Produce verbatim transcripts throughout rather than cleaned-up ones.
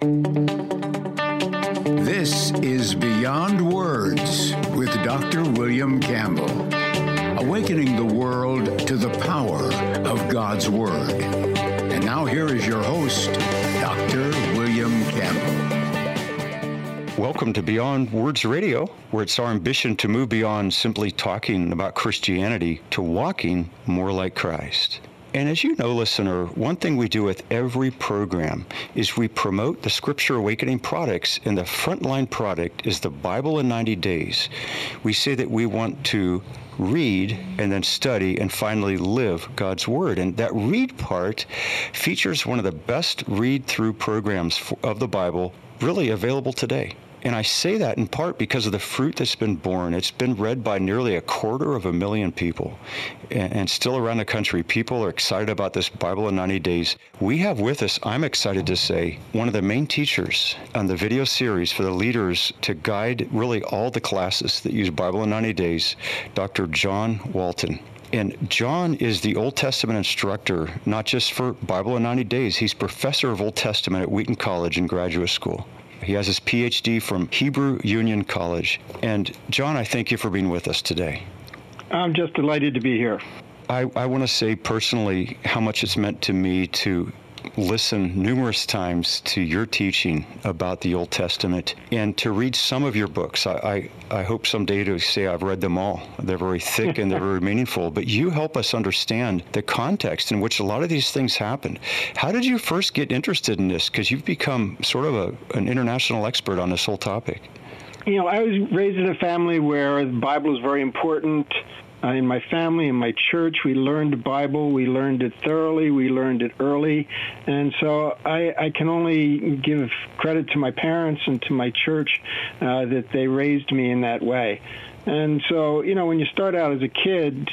This is Beyond Words with Doctor William Campbell, awakening the world to the power of God's Word. And now here is your host, Doctor William Campbell. Welcome to Beyond Words Radio, where it's our ambition to move beyond simply talking about Christianity to walking more like Christ. And as you know, listener, one thing we do with every program is we promote the Scripture Awakening products, and the frontline product is the Bible in ninety days. We say that we want to read and then study and finally live God's Word. And that read part features one of the best read-through programs for, of the Bible really available today. And I say that in part because of the fruit that's been born. It's been read by nearly a quarter of a million people. And, and still around the country, people are excited about this Bible in ninety days. We have with us, I'm excited to say, one of the main teachers on the video series for the leaders to guide really all the classes that use Bible in ninety days, Doctor John Walton. And John is the Old Testament instructor, not just for Bible in ninety days. He's professor of Old Testament at Wheaton College in graduate school. He has his P H D from Hebrew Union College. And John, I thank you for being with us today. I'm just delighted to be here. I, I want to say personally how much it's meant to me to listen numerous times to your teaching about the Old Testament and to read some of your books. I, I, I hope someday to say I've read them all. They're very thick and they're very meaningful, but you help us understand the context in which a lot of these things happened. How did you first get interested in this? Because you've become sort of a, an international expert on this whole topic. You know, I was raised in a family where the Bible is very important. Uh, in my family, in my church, we learned the Bible. We learned it thoroughly. We learned it early. And so I, I can only give credit to my parents and to my church uh, that they raised me in that way. And so, you know, when you start out as a kid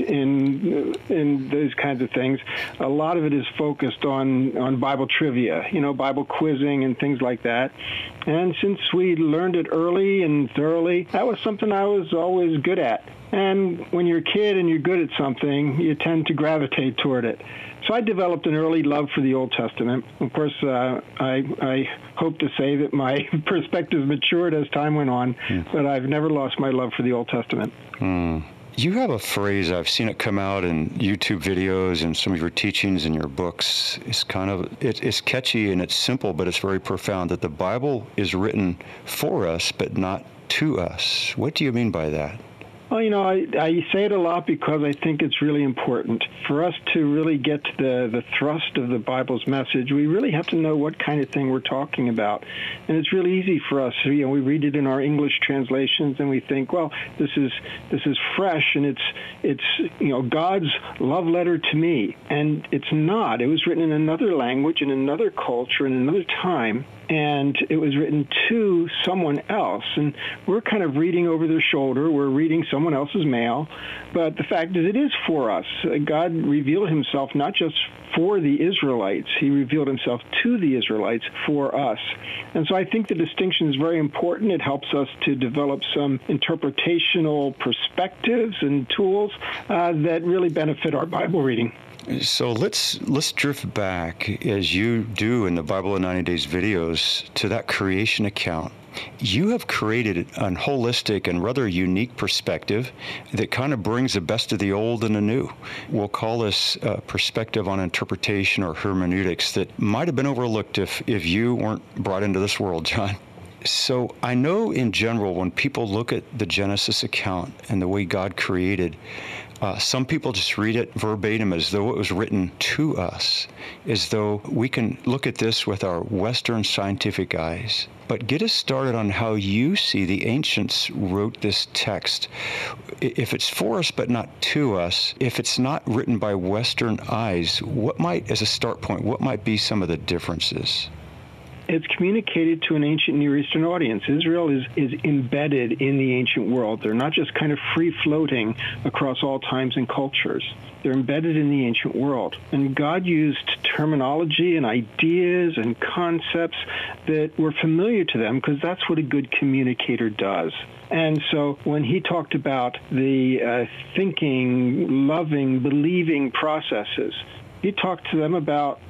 in in those kinds of things, a lot of it is focused on, on Bible trivia, you know, Bible quizzing and things like that. And since we learned it early and thoroughly, that was something I was always good at. And when you're a kid and you're good at something, you tend to gravitate toward it. So I developed an early love for the Old Testament. Of course, uh, I, I hope to say that my perspective matured as time went on, mm. but I've never lost my love for the Old Testament. Mm. You have a phrase, I've seen it come out in YouTube videos and some of your teachings and your books. It's kind of, it, it's catchy and it's simple, but it's very profound, that the Bible is written for us, but not to us. What do you mean by that? Well, you know, I, I say it a lot because I think it's really important. For us to really get to the, the thrust of the Bible's message, we really have to know what kind of thing we're talking about. And it's really easy for us. You know, we read it in our English translations and we think, well, this is this is fresh and it's, it's you know, God's love letter to me. And it's not. It was written in another language, in another culture, in another time. And it was written to someone else. And we're kind of reading over their shoulder. We're reading someone else's mail. But the fact is, it is for us. God revealed himself not just for the Israelites. He revealed himself to the Israelites for us. And so I think the distinction is very important. It helps us to develop some interpretational perspectives and tools uh, that really benefit our Bible reading. So let's let's drift back, as you do in the Bible in ninety days videos, to that creation account. You have created a holistic and rather unique perspective that kind of brings the best of the old and the new. We'll call this a perspective on interpretation or hermeneutics that might have been overlooked if, if you weren't brought into this world, John. So I know in general, when people look at the Genesis account and the way God created, Uh, some people just read it verbatim as though it was written to us, as though we can look at this with our Western scientific eyes. But get us started on how you see the ancients wrote this text. If it's for us but not to us, if it's not written by Western eyes, what might, as a start point, what might be some of the differences? It's communicated to an ancient Near Eastern audience. Israel is, is embedded in the ancient world. They're not just kind of free-floating across all times and cultures. They're embedded in the ancient world. And God used terminology and ideas and concepts that were familiar to them because that's what a good communicator does. And so when he talked about the uh, thinking, loving, believing processes, he talked to them about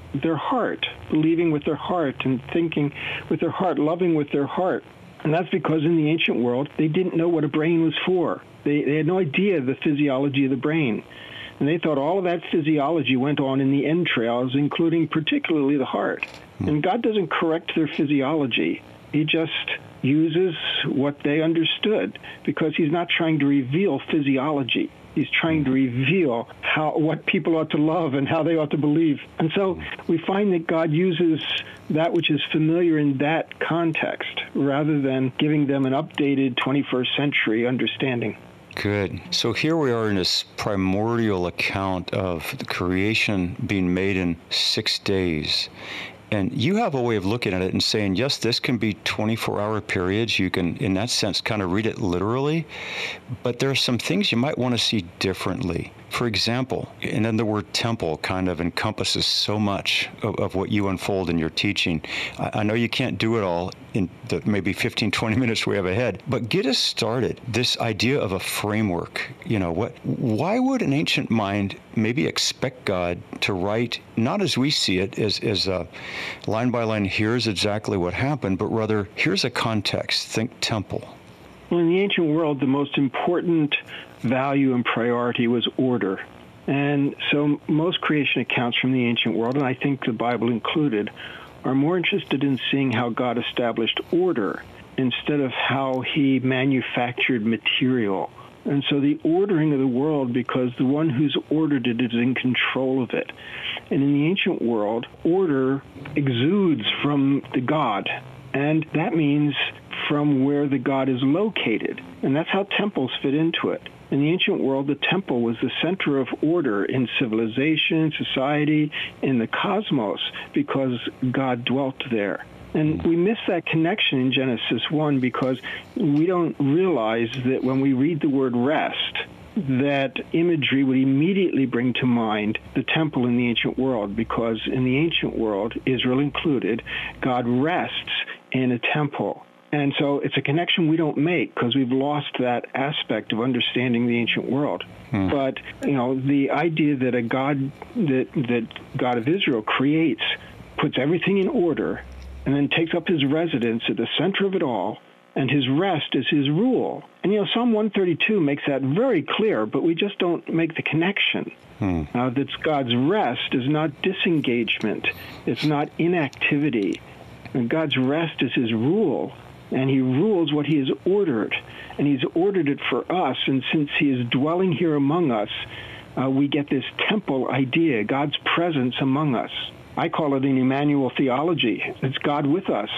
their heart, believing with their heart and thinking with their heart, loving with their heart. And that's because in the ancient world, they didn't know what a brain was for. They, they had no idea of the physiology of the brain. And they thought all of that physiology went on in the entrails, including particularly the heart. And God doesn't correct their physiology. He just uses what they understood, because he's not trying to reveal physiology. He's trying to reveal how what people ought to love and how they ought to believe. And so we find that God uses that which is familiar in that context rather than giving them an updated twenty-first century understanding. Good. So here we are in this primordial account of the creation being made in six days. And you have a way of looking at it and saying, yes, this can be twenty-four hour periods. You can, in that sense, kind of read it literally. But there are some things you might want to see differently. For example, and then the word temple kind of encompasses so much of, of what you unfold in your teaching. I, I know you can't do it all in the maybe fifteen, twenty minutes we have ahead, but get us started. This idea of a framework, you know, what? Why would an ancient mind maybe expect God to write, not as we see it, as, as a line by line, here's exactly what happened, but rather, here's a context, think temple. Well, in the ancient world, the most important value and priority was order. And so most creation accounts from the ancient world, and I think the Bible included, are more interested in seeing how God established order instead of how he manufactured material. And so the ordering of the world, because the one who's ordered it is in control of it. And in the ancient world, order exudes from the God. And that means from where the God is located. And that's how temples fit into it. In the ancient world, the temple was the center of order in civilization, society, in the cosmos, because God dwelt there. And we miss that connection in Genesis one because we don't realize that when we read the word rest, that imagery would immediately bring to mind the temple in the ancient world, because in the ancient world, Israel included, God rests in a temple. And so it's a connection we don't make because we've lost that aspect of understanding the ancient world. Hmm. But, you know, the idea that a God, that, that God of Israel creates, puts everything in order, and then takes up his residence at the center of it all, and his rest is his rule. And, you know, Psalm one thirty-two makes that very clear, but we just don't make the connection. Hmm. Uh, that God's rest is not disengagement. It's not inactivity. And God's rest is his rule, and he rules what he has ordered, and he's ordered it for us. And since he is dwelling here among us, uh, we get this temple idea, God's presence among us. I call it an Emmanuel theology. It's God with us.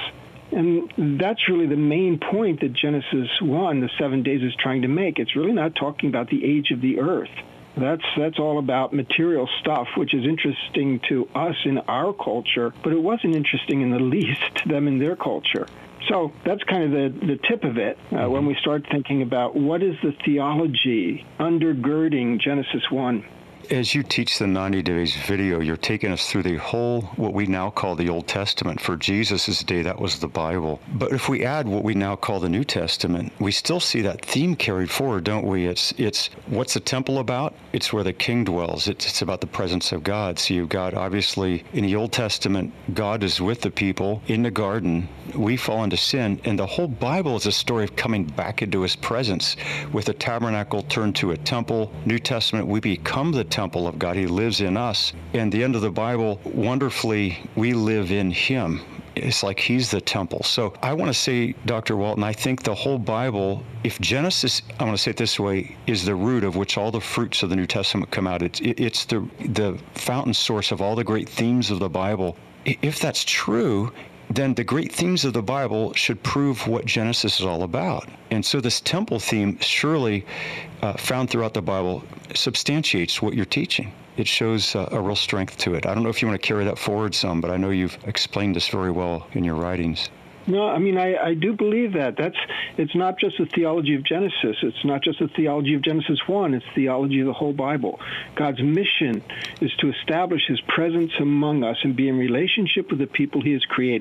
And that's really the main point that Genesis one, the seven days, is trying to make. It's really not talking about the age of the earth. That's that's all about material stuff, which is interesting to us in our culture, but it wasn't interesting in the least to them in their culture. So that's kind of the, the tip of it uh, when we start thinking about what is the theology undergirding Genesis one. As you teach the ninety days video, you're taking us through the whole, what we now call the Old Testament. For Jesus' day, that was the Bible. But if we add what we now call the New Testament, we still see that theme carried forward, don't we? It's it's what's the temple about? It's where the king dwells. It's, it's about the presence of God. So you've got, obviously, in the Old Testament, God is with the people in the garden. We fall into sin, and the whole Bible is a story of coming back into his presence with the tabernacle turned to a temple. New Testament, we become the temple of God. He lives in us. And the end of the Bible, wonderfully, we live in him. It's like he's the temple. So I want to say, Doctor Walton, I think the whole Bible, if Genesis, I want to say it this way, is the root of which all the fruits of the New Testament come out, it's, it's the, the fountain source of all the great themes of the Bible. If that's true, then the great themes of the Bible should prove what Genesis is all about. And so this temple theme, surely uh, found throughout the Bible, substantiates what you're teaching. It shows uh, a real strength to it. I don't know if you want to carry that forward some, but I know you've explained this very well in your writings. No, I mean, I, I do believe that. That's it's not just the theology of Genesis. It's not just the theology of Genesis one. It's theology of the whole Bible. God's mission is to establish his presence among us and be in relationship with the people he has created.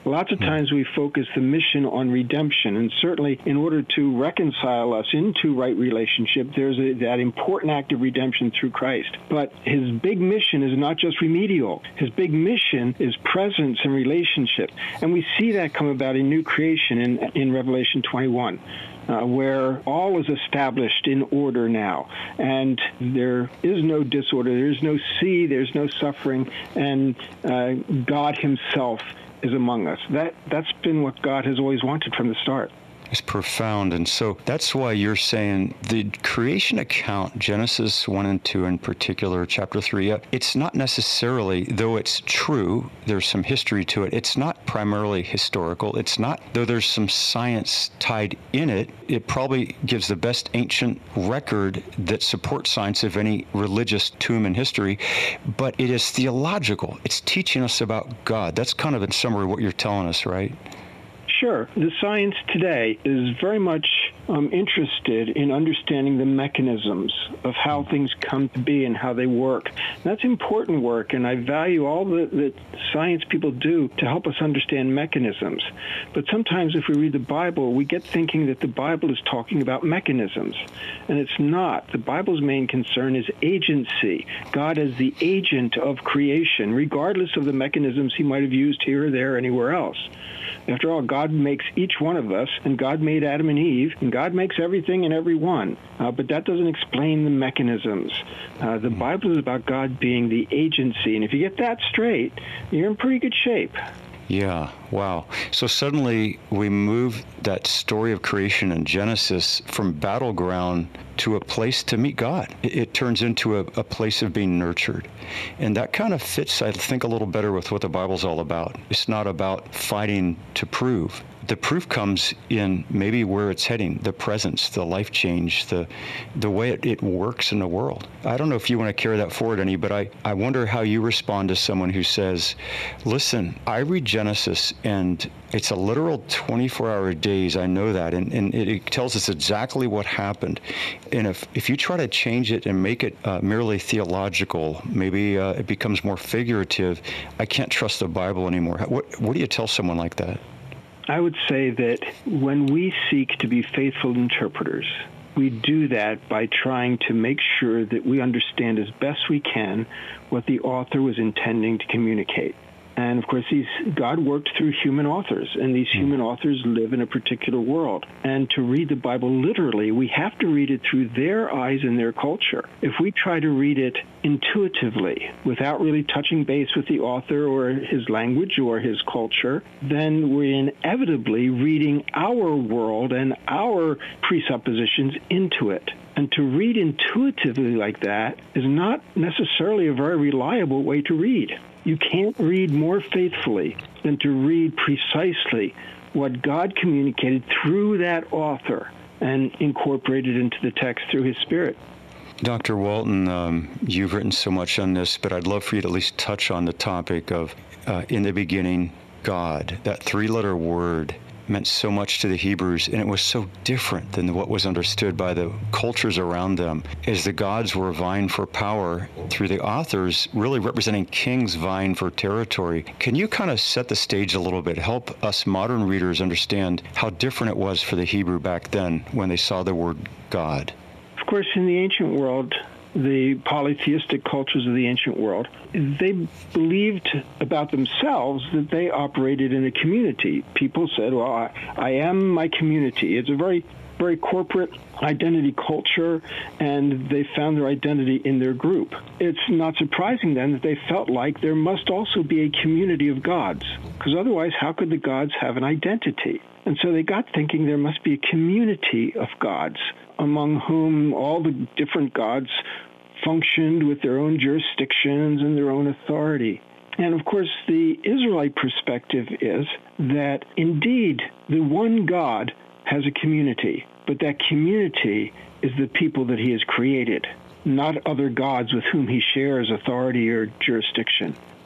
Lots of times we focus the mission on redemption, and certainly in order to reconcile us into right relationship, there's a, that important act of redemption through Christ. But his big mission is not just remedial. His big mission is presence and relationship. And we see that come about in new creation in, in Revelation twenty-one. Uh, where all is established in order now, and there is no disorder, there is no sea, there's no suffering, and uh, God himself is among us. That, that's been what God has always wanted from the start. It's profound. And so that's why you're saying the creation account, Genesis one and two in particular, chapter three, it's not necessarily, though it's true, there's some history to it, it's not primarily historical. It's not, though there's some science tied in it, it probably gives the best ancient record that supports science of any religious tomb in history, but it is theological. It's teaching us about God. That's kind of in summary what you're telling us, right? Sure. The science today is very much um, interested in understanding the mechanisms of how things come to be and how they work. And that's important work, and I value all that the science people do to help us understand mechanisms. But sometimes if we read the Bible, we get thinking that the Bible is talking about mechanisms, and it's not. The Bible's main concern is agency. God as the agent of creation, regardless of the mechanisms he might have used here or there or anywhere else. After all, God makes each one of us, and God made Adam and Eve, and God makes everything and everyone. Uh, but that doesn't explain the mechanisms. Uh, the Bible is about God being the agency, and if you get that straight, you're in pretty good shape. Yeah, wow. So suddenly we move that story of creation in Genesis from battleground to a place to meet God. It, it turns into a, a place of being nurtured. And that kind of fits, I think, a little better with what the Bible's all about. It's not about fighting to prove. The proof comes in maybe where it's heading, the presence, the life change, the the way it, it works in the world. I don't know if you want to carry that forward any, but I, I wonder how you respond to someone who says, listen, I read Genesis and it's a literal twenty-four hour days, I know that, and, and it, it tells us exactly what happened. And if, if you try to change it and make it uh, merely theological, maybe uh, it becomes more figurative, I can't trust the Bible anymore. What, what do you tell someone like that? I would say that when we seek to be faithful interpreters, we do that by trying to make sure that we understand as best we can what the author was intending to communicate. And of course, these, God worked through human authors, and these human authors live in a particular world. And to read the Bible literally, we have to read it through their eyes and their culture. If we try to read it intuitively, without really touching base with the author or his language or his culture, then we're inevitably reading our world and our presuppositions into it. And to read intuitively like that is not necessarily a very reliable way to read. You can't read more faithfully than to read precisely what God communicated through that author and incorporated into the text through his Spirit. Doctor Walton, um, you've written so much on this, but I'd love for you to at least touch on the topic of, uh, in the beginning, God. That three-letter word meant so much to the Hebrews, and it was so different than what was understood by the cultures around them, as the gods were vying for power through the authors, really representing kings vying for territory. Can you kind of set the stage a little bit, help us modern readers understand how different it was for the Hebrew back then when they saw the word God? Of course, in the ancient world, the polytheistic cultures of the ancient world, they believed about themselves that they operated in a community. People said, well, I, I am my community. It's a very, very corporate identity culture, and they found their identity in their group. It's not surprising then that they felt like there must also be a community of gods, because otherwise how could the gods have an identity? And so they got thinking there must be a community of gods, among whom all the different gods functioned with their own jurisdictions and their own authority. And of course, the Israelite perspective is that indeed the one God has a community, but that community is the people that he has created, not other gods with whom he shares authority or jurisdiction.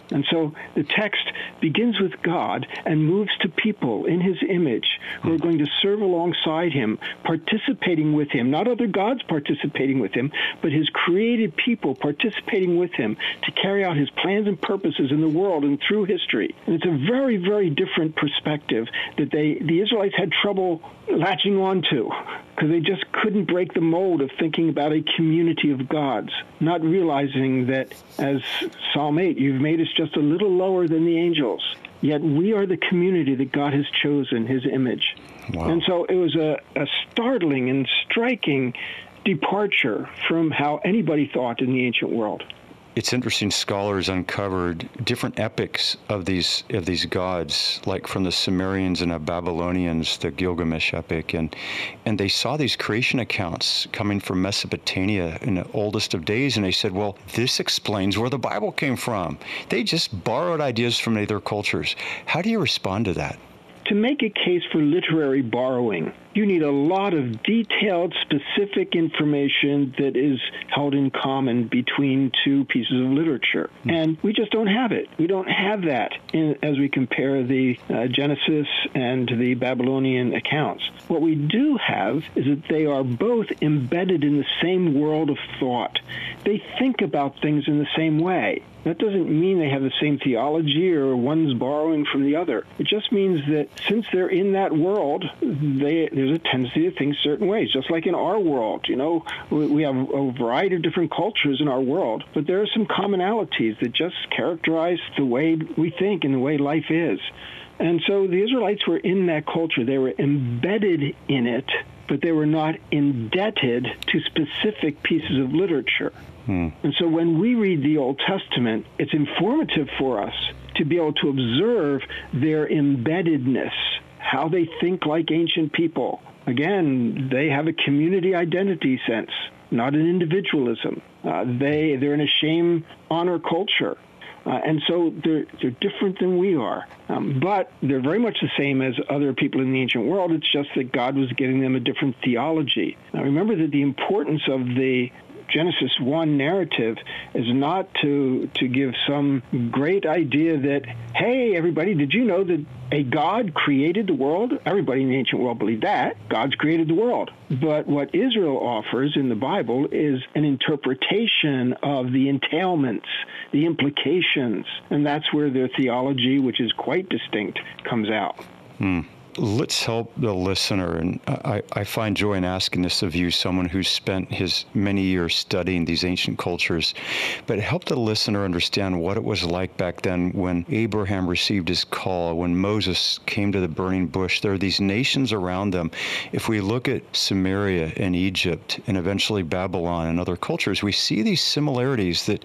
And so the text begins with God and moves to people in his image who are going to serve alongside him, participating with him, not other gods participating with him, but his created people participating with him to carry out his plans and purposes in the world and through history. And it's a very, very different perspective that they the Israelites had trouble latching on to, because they just couldn't break the mold of thinking about a community of gods, not realizing that, as Psalm eight, you've made us just a little lower than the angels, yet we are the community that God has chosen, his image. Wow. And so it was a, a startling and striking departure from how anybody thought in the ancient world. It's interesting, scholars uncovered different epics of these of these gods, like from the Sumerians and the Babylonians, the Gilgamesh epic, and and they saw these creation accounts coming from Mesopotamia in the oldest of days, and they said, well, this explains where the Bible came from. They just borrowed ideas from other cultures. How do you respond to that? To make a case for literary borrowing, you need a lot of detailed, specific information that is held in common between two pieces of literature. Mm. And we just don't have it. We don't have that in, as we compare the uh, Genesis and the Babylonian accounts. What we do have is that they are both embedded in the same world of thought. They think about things in the same way. That doesn't mean they have the same theology or one's borrowing from the other. It just means that since they're in that world, they, there's a tendency to think certain ways, just like in our world. You know, we, we have a variety of different cultures in our world, but there are some commonalities that just characterize the way we think and the way life is. And so the Israelites were in that culture. They were embedded in it, but they were not indebted to specific pieces of literature. Hmm. And so when we read the Old Testament, it's informative for us to be able to observe their embeddedness, how they think like ancient people. Again, they have a community identity sense, not an individualism. Uh, they, they're in a shame-honor culture. Uh, and so they're, they're different than we are. Um, but they're very much the same as other people in the ancient world. It's just that God was giving them a different theology. Now, remember that the importance of the Genesis one narrative is not to to give some great idea that, hey, everybody, did you know that a God created the world? Everybody in the ancient world believed that. God's created the world. But what Israel offers in the Bible is an interpretation of the entailments, the implications, and that's where their theology, which is quite distinct, comes out. Hmm. Let's help the listener, and I, I find joy in asking this of you, someone who's spent his many years studying these ancient cultures, but help the listener understand what it was like back then when Abraham received his call, when Moses came to the burning bush. There are these nations around them. If we look at Samaria and Egypt and eventually Babylon and other cultures, we see these similarities that,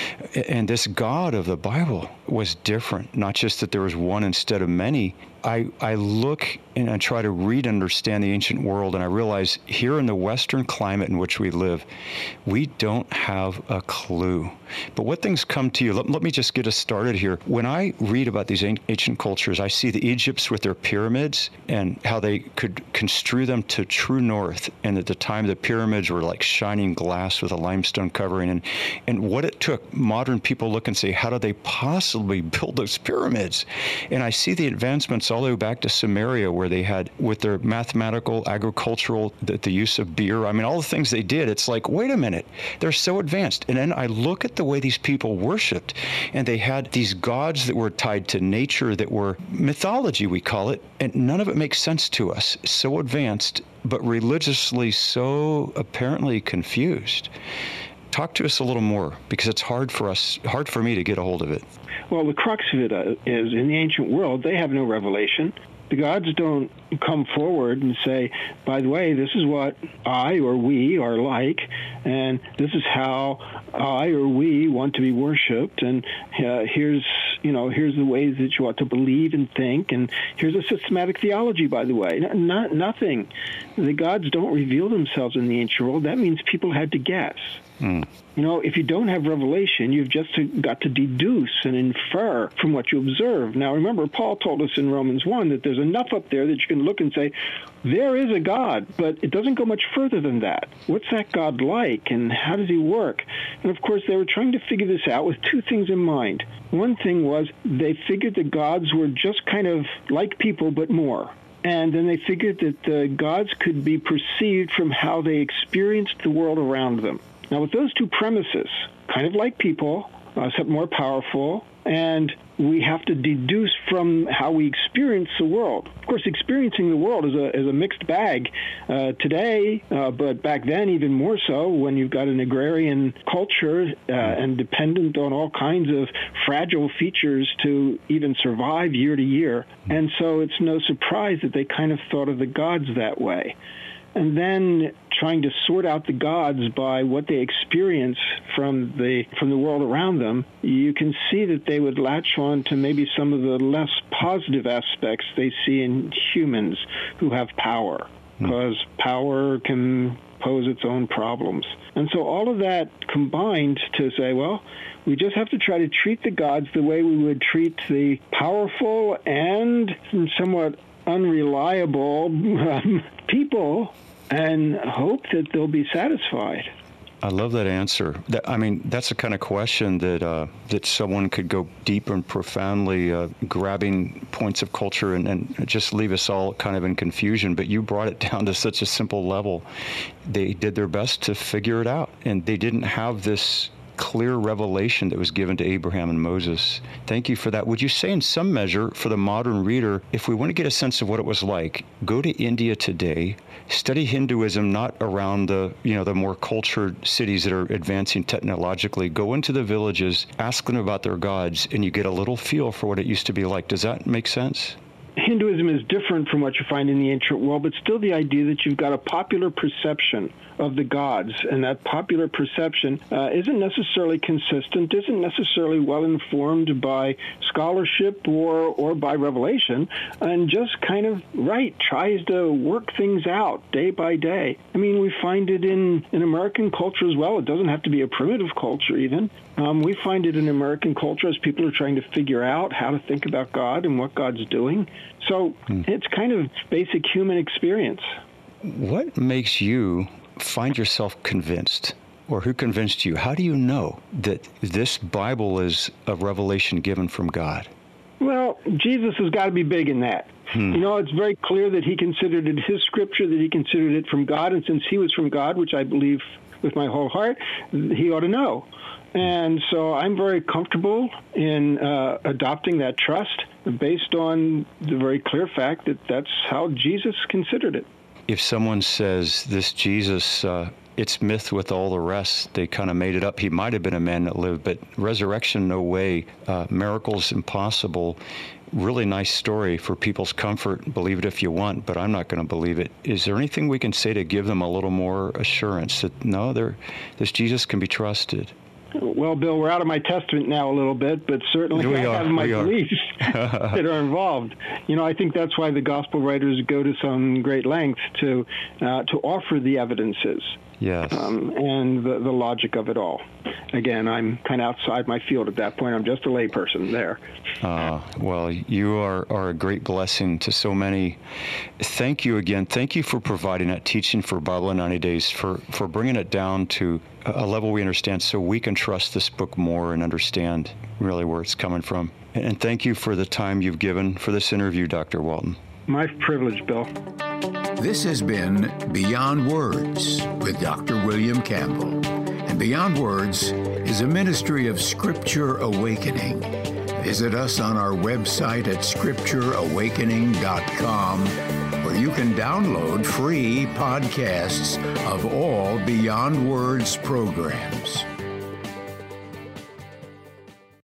and this God of the Bible was different, not just that there was one instead of many. I, I look and I try to read and understand the ancient world, and I realize here in the Western climate in which we live, we don't have a clue. But what things come to you? Let, let me just get us started here. When I read about these ancient cultures, I see the Egypts with their pyramids and how they could construe them to true north. And at the time, the pyramids were like shining glass with a limestone covering. And, and what it took, modern people look and say, how did they possibly build those pyramids? And I see the advancements all the way back to Samaria, where they had, with their mathematical, agricultural, the, the use of beer, I mean, all the things they did, it's like, wait a minute, they're so advanced. And then I look at the way these people worshipped, and they had these gods that were tied to nature, that were mythology, we call it, and none of it makes sense to us. So advanced, but religiously so apparently confused. Talk to us a little more, because it's hard for us, hard for me to get a hold of it. Well, the crux of it uh, is, in the ancient world, they have no revelation. The gods don't come forward and say, by the way, this is what I or we are like, and this is how I or we want to be worshipped, and uh, here's, you know, here's the ways that you ought to believe and think, and here's a systematic theology, by the way. Not, nothing. The gods don't reveal themselves in the ancient world. That means people had to guess. Mm. You know, if you don't have revelation, you've just got to deduce and infer from what you observe. Now, remember, Paul told us in Romans one that there's enough up there that you can look and say, there is a God, but it doesn't go much further than that. What's that God like, and how does he work? And, of course, they were trying to figure this out with two things in mind. One thing was they figured the gods were just kind of like people, but more. And then they figured that the gods could be perceived from how they experienced the world around them. Now, with those two premises, kind of like people, uh, except more powerful, and we have to deduce from how we experience the world. Of course, experiencing the world is a is a mixed bag uh, today, uh, but back then even more so when you've got an agrarian culture uh, and dependent on all kinds of fragile features to even survive year to year. And so it's no surprise that they kind of thought of the gods that way. And then trying to sort out the gods by what they experience from the from the world around them, you can see that they would latch on to maybe some of the less positive aspects they see in humans who have power, because mm. power can pose its own problems. And so all of that combined to say, well, we just have to try to treat the gods the way we would treat the powerful and somewhat unreliable um, people, and hope that they'll be satisfied. I love that answer. That, I mean, that's the kind of question that uh, that someone could go deep and profoundly uh, grabbing points of culture and, and just leave us all kind of in confusion. But you brought it down to such a simple level. They did their best to figure it out, and they didn't have this clear revelation that was given to Abraham and Moses. Thank you for that. Would you say in some measure for the modern reader, if we want to get a sense of what it was like, go to India today, study Hinduism not around the, you know, the more cultured cities that are advancing technologically, go into the villages, ask them about their gods, and you get a little feel for what it used to be like. Does that make sense? Hinduism is different from what you find in the ancient world, but still the idea that you've got a popular perception of the gods, and that popular perception uh, isn't necessarily consistent, isn't necessarily well informed by scholarship or or by revelation, and just kind of, right, tries to work things out day by day. I mean, we find it in, in American culture as well. It doesn't have to be a primitive culture even. Um, we find it in American culture as people are trying to figure out how to think about God and what God's doing. So hmm. it's kind of basic human experience. What makes you find yourself convinced, or who convinced you? How do you know that this Bible is a revelation given from God? Well, Jesus has got to be big in that. Hmm. You know, it's very clear that he considered it his scripture, that he considered it from God, and since he was from God, which I believe with my whole heart, he ought to know. And so I'm very comfortable in uh, adopting that trust based on the very clear fact that that's how Jesus considered it. If someone says this Jesus, uh, it's myth with all the rest, they kind of made it up. He might have been a man that lived, but resurrection, no way. Uh, miracles, impossible. Really nice story for people's comfort. Believe it if you want, but I'm not going to believe it. Is there anything we can say to give them a little more assurance that, no, this Jesus can be trusted? Well, Bill, we're out of my testament now a little bit, but certainly we I are, have my we beliefs that are involved. You know, I think that's why the gospel writers go to some great lengths to uh, to offer the evidences. Yes. Um, and the, the logic of it all. Again, I'm kind of outside my field at that point. I'm just a layperson there. Uh, well, you are, are a great blessing to so many. Thank you again. Thank you for providing that teaching for Bible in ninety days, for, for bringing it down to a level we understand so we can trust this book more and understand really where it's coming from. And thank you for the time you've given for this interview, Doctor Walton. My privilege, Bill. This has been Beyond Words with Doctor William Campbell. And Beyond Words is a ministry of Scripture Awakening. Visit us on our website at scripture awakening dot com, where you can download free podcasts of all Beyond Words programs.